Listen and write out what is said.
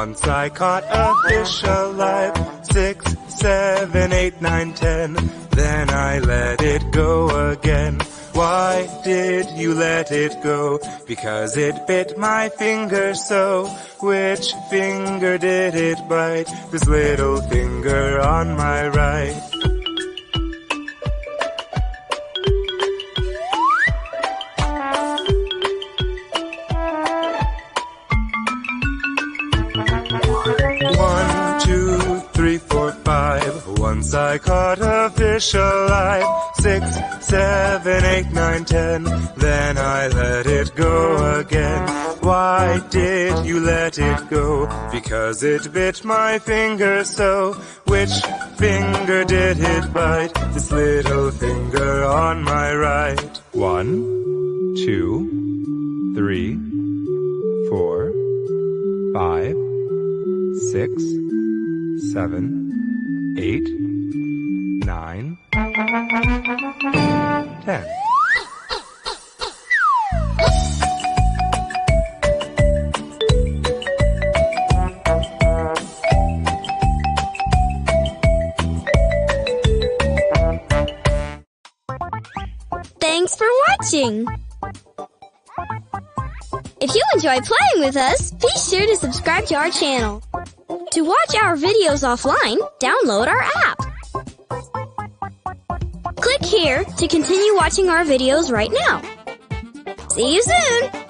Once I caught a fish alive, 6, 7, 8, 9, 10. Then I let it go again. Why did you let it go? Because it bit my finger so. Which finger did it bite? This little finger on my right. One, 2, 3, 4, 5. Once I caught a fish alive, 6, 7, 8, 9, 10. Then I let it go again. Why did you let it go? Because it bit my finger so. Which finger did it bite? This little finger on my right. 1, 2, 3, 4, 5, 6, 7, 8, 9, 10. Thanks for watching! If you enjoy playing with us, be sure to subscribe to our channel. To watch our videos offline, download our app. Click here to continue watching our videos right now. See you soon!